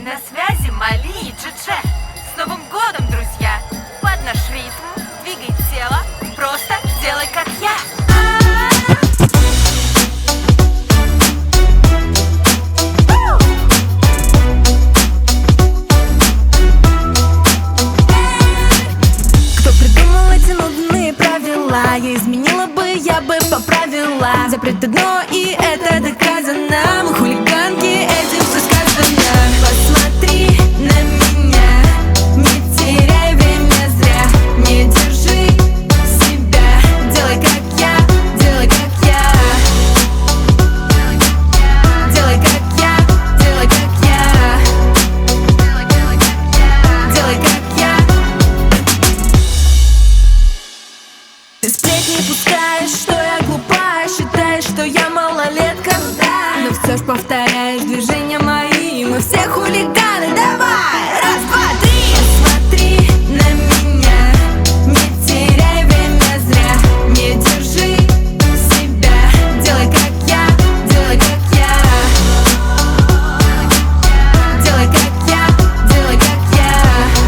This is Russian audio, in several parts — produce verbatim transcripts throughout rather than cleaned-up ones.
На связи Мали и Джидже. С Новым годом, друзья! Под наш ритм двигай тело, просто делай как я. Кто придумал эти нудные правила? Я изменила бы, я бы поправила. Запреты дно, и это доказано. Мы хулиганки, этим все сказано. Посмотри на меня, не теряй время зря. Не держи себя, делай как я, делай как я. Делай как я, делай как я. Делай как я. Ты сплетни пускаешь, что я глупая, считаешь, что я малолетка, да. Но все ж повторяешь движения мои, мы все хулиганы, давай! Раз, два, три! Смотри на меня, не теряй время зря. Не держи себя, делай как я, делай как я. Делай как я, делай как я.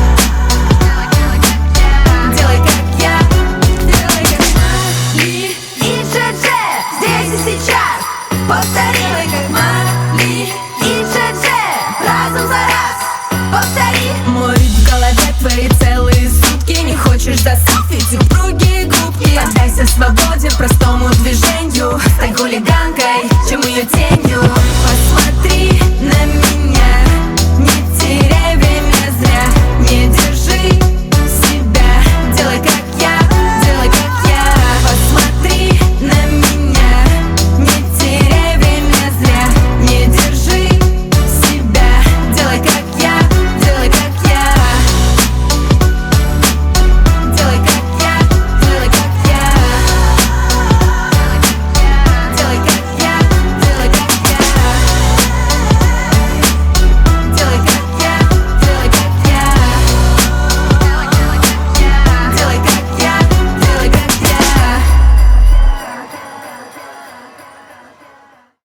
Делай как я, делай как Мали и Джидже. Здесь и сейчас повтори, как Мали и Джидже. Разом за раз повтори. Мой ритм в голове, твои целые сутки. Не хочешь засуфить упругие губки? Поддайся свободе, простому движению. Стань хулиганкой, чем ее тенью. Посмотри